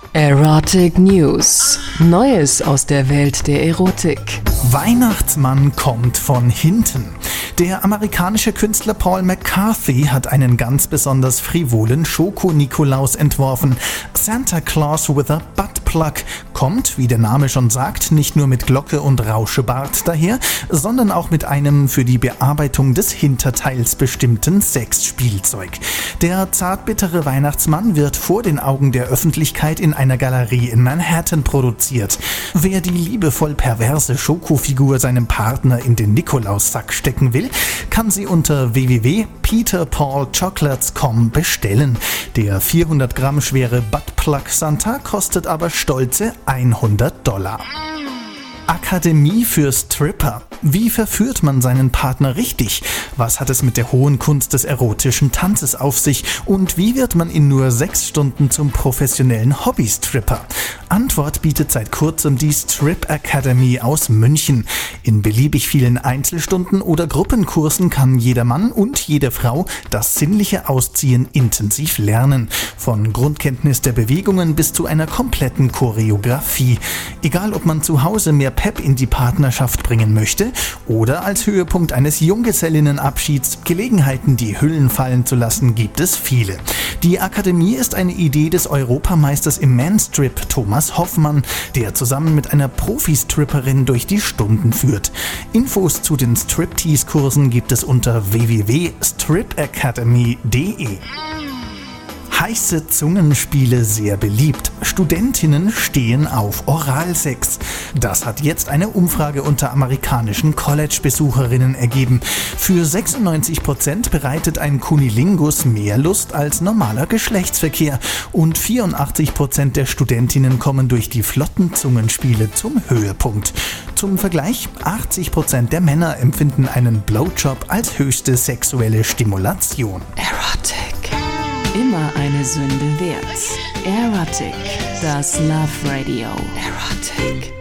Erotic News. Neues aus der Welt der Erotik. Weihnachtsmann kommt von hinten. Der amerikanische Künstler Paul McCarthy hat einen ganz besonders frivolen Schoko-Nikolaus entworfen. Santa Claus with a Butt Plug kommt, wie der Name schon sagt, nicht nur mit Glocke und Rauschebart daher, sondern auch mit einem für die Bearbeitung des Hinterteils bestimmten Sexspielzeug. Der zartbittere Weihnachtsmann wird vor den Augen der Öffentlichkeit in einer Galerie in Manhattan produziert. Wer die liebevoll perverse Schokofigur seinem Partner in den Nikolaussack stecken will, kann sie unter www.peterpaulchocolates.com bestellen. Der 400 Gramm schwere Buttplug Santa kostet aber stolze $100. Akademie für Stripper. Wie verführt man seinen Partner richtig? Was hat es mit der hohen Kunst des erotischen Tanzes auf sich? Und wie wird man in nur 6 Stunden zum professionellen Hobby-Stripper? Antwort bietet seit kurzem die Strip Academy aus München. In beliebig vielen Einzelstunden oder Gruppenkursen kann jeder Mann und jede Frau das sinnliche Ausziehen intensiv lernen. Von Grundkenntnis der Bewegungen bis zu einer kompletten Choreografie. Egal, ob man zu Hause mehr Pep in die Partnerschaft bringen möchte oder als Höhepunkt eines Junggesellinnenabschieds Gelegenheiten, die Hüllen fallen zu lassen, gibt es viele. Die Akademie ist eine Idee des Europameisters im Manstrip Thomas Hoffmann, der zusammen mit einer Profi-Stripperin durch die Stunden führt. Infos zu den Striptease-Kursen gibt es unter www.stripacademy.de. Heiße Zungenspiele sehr beliebt. Studentinnen stehen auf Oralsex. Das hat jetzt eine Umfrage unter amerikanischen College-Besucherinnen ergeben. Für 96% bereitet ein Kunilingus mehr Lust als normaler Geschlechtsverkehr und 84% der Studentinnen kommen durch die flotten Zungenspiele zum Höhepunkt. Zum Vergleich, 80% der Männer empfinden einen Blowjob als höchste sexuelle Stimulation. Erotic. Immer eine Sünde wert. Erotic. Das Love Radio. Erotic.